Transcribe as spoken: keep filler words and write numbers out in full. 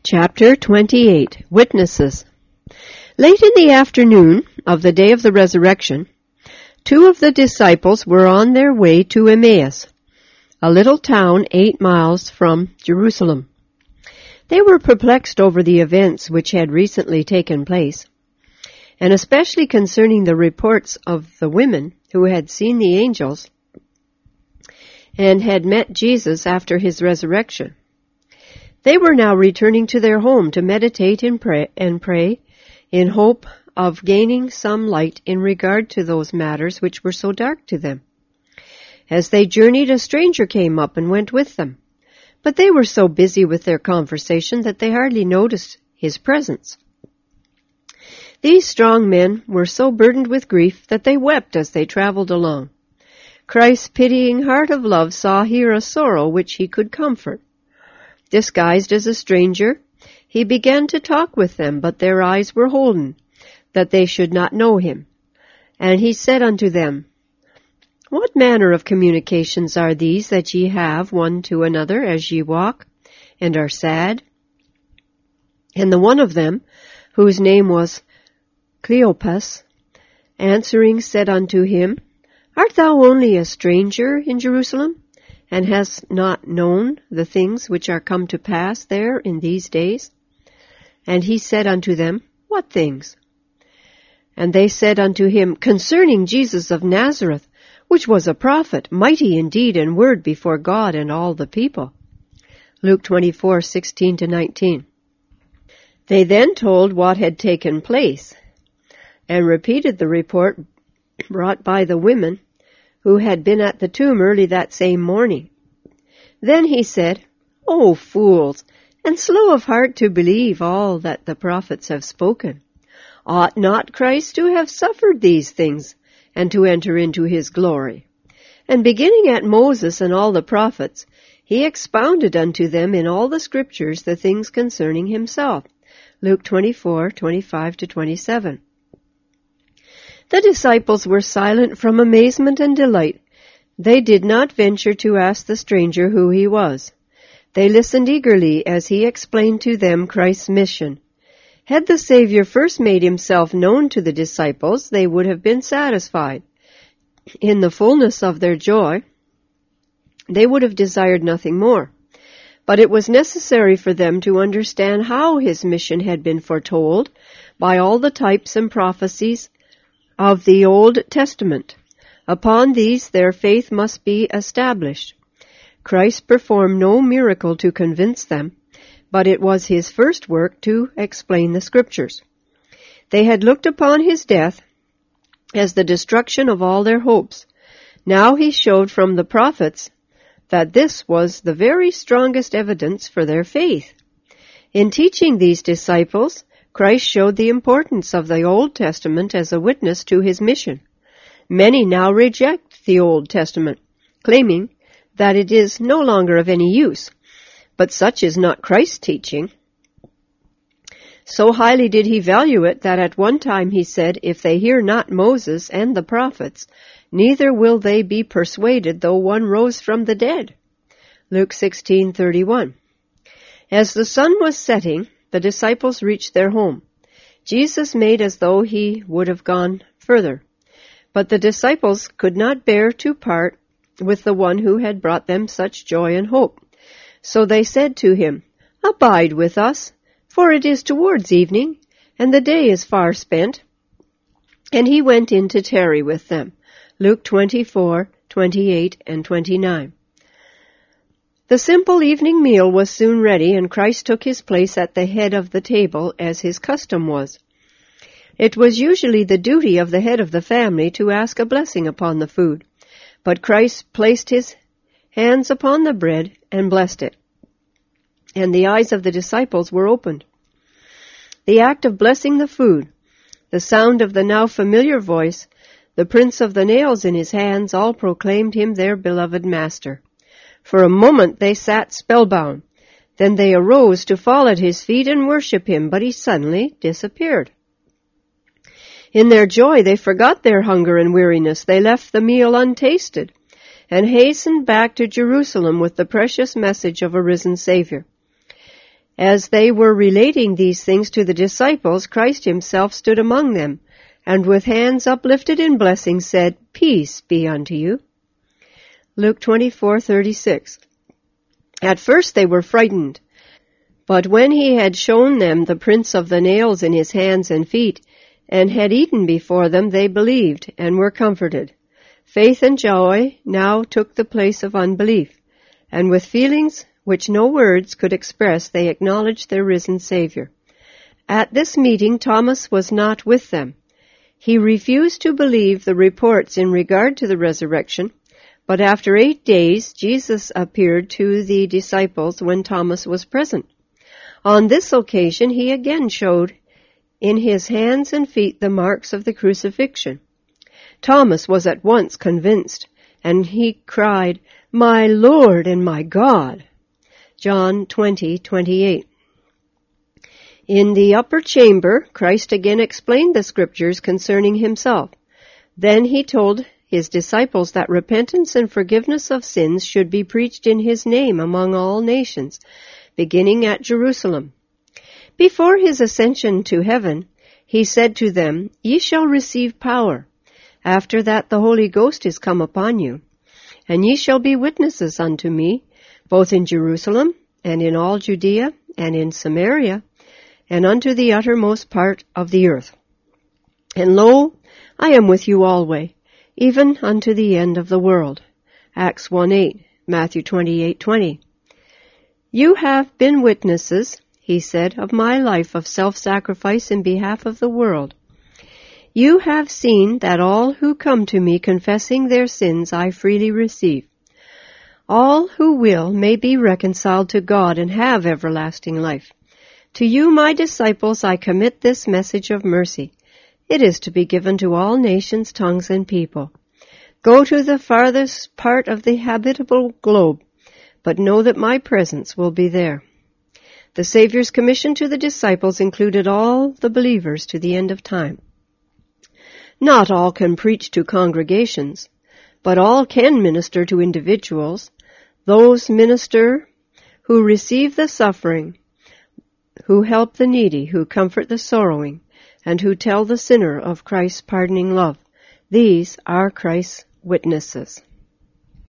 Chapter twenty-eight. Witnesses. Late in the afternoon of the day of the resurrection, two of the disciples were on their way to Emmaus, a little town eight miles from Jerusalem. They were perplexed over the events which had recently taken place, and especially concerning the reports of the women who had seen the angels and had met Jesus after his resurrection. They were now returning to their home to meditate and pray, and pray in hope of gaining some light in regard to those matters which were so dark to them. As they journeyed, a stranger came up and went with them, but they were so busy with their conversation that they hardly noticed his presence. These strong men were so burdened with grief that they wept as they traveled along. Christ's pitying heart of love saw here a sorrow which he could comfort. Disguised as a stranger, he began to talk with them, but their eyes were holden, that they should not know him. And he said unto them, What manner of communications are these that ye have one to another as ye walk, and are sad? And the one of them, whose name was Cleopas, answering said unto him, Art thou only a stranger in Jerusalem, and hast not known the things which are come to pass there in these days? And he said unto them, What things? And they said unto him, Concerning Jesus of Nazareth, which was a prophet, mighty in deed and word before God and all the people. Luke twenty-four, sixteen to nineteen. They then told what had taken place, and repeated the report brought by the women who had been at the tomb early that same morning. Then he said, O fools, and slow of heart to believe all that the prophets have spoken. Ought not Christ to have suffered these things, and to enter into his glory? And beginning at Moses and all the prophets, he expounded unto them in all the scriptures the things concerning himself. Luke twenty-four, twenty-five to twenty-seven. The disciples were silent from amazement and delight. They did not venture to ask the stranger who he was. They listened eagerly as he explained to them Christ's mission. Had the Savior first made himself known to the disciples, they would have been satisfied. In the fullness of their joy, they would have desired nothing more. But it was necessary for them to understand how his mission had been foretold by all the types and prophecies of the Old Testament. Upon these their faith must be established. Christ performed no miracle to convince them, but it was his first work to explain the Scriptures. They had looked upon his death as the destruction of all their hopes. Now he showed from the prophets that this was the very strongest evidence for their faith. In teaching these disciples, Christ showed the importance of the Old Testament as a witness to his mission. Many now reject the Old Testament, claiming that it is no longer of any use. But such is not Christ's teaching. So highly did he value it that at one time he said, If they hear not Moses and the prophets, neither will they be persuaded though one rose from the dead. Luke sixteen, thirty-one. As the sun was setting, the disciples reached their home. Jesus made as though he would have gone further, but the disciples could not bear to part with the one who had brought them such joy and hope. So they said to him, Abide with us, for it is towards evening, and the day is far spent. And he went in to tarry with them. Luke twenty-four, twenty-eight and twenty-nine. The simple evening meal was soon ready, and Christ took his place at the head of the table as his custom was. It was usually the duty of the head of the family to ask a blessing upon the food, but Christ placed his hands upon the bread and blessed it, and the eyes of the disciples were opened. The act of blessing the food, the sound of the now familiar voice, the prints of the nails in his hands, all proclaimed him their beloved master. For a moment they sat spellbound. Then they arose to fall at his feet and worship him, but he suddenly disappeared. In their joy they forgot their hunger and weariness. They left the meal untasted and hastened back to Jerusalem with the precious message of a risen Savior. As they were relating these things to the disciples, Christ himself stood among them, and with hands uplifted in blessing said, "Peace be unto you." Luke twenty-four thirty-six. At first they were frightened, but when he had shown them the prints of the nails in his hands and feet, and had eaten before them, they believed and were comforted. Faith and joy now took the place of unbelief, and with feelings which no words could express, they acknowledged their risen Savior. At this meeting, Thomas was not with them. He refused to believe the reports in regard to the resurrection, but after eight days, Jesus appeared to the disciples when Thomas was present. On this occasion, he again showed in his hands and feet the marks of the crucifixion. Thomas was at once convinced, and he cried, "My Lord and my God!" John twenty twenty-eight. In the upper chamber, Christ again explained the scriptures concerning himself. Then he told his disciples that repentance and forgiveness of sins should be preached in his name among all nations, beginning at Jerusalem. Before his ascension to heaven, he said to them, "Ye shall receive power. After that the Holy Ghost is come upon you, and ye shall be witnesses unto me, both in Jerusalem, and in all Judea, and in Samaria, and unto the uttermost part of the earth. And lo, I am with you alway, even unto the end of the world." Acts one eight, Matthew twenty-eight twenty. "You have been witnesses," he said, "of my life of self-sacrifice in behalf of the world. You have seen that all who come to me confessing their sins I freely receive. All who will may be reconciled to God and have everlasting life. To you, my disciples, I commit this message of mercy. It is to be given to all nations, tongues, and people. Go to the farthest part of the habitable globe, but know that my presence will be there." The Savior's commission to the disciples included all the believers to the end of time. Not all can preach to congregations, but all can minister to individuals. Those minister who receive the suffering, who help the needy, who comfort the sorrowing, and who tell the sinner of Christ's pardoning love. These are Christ's witnesses.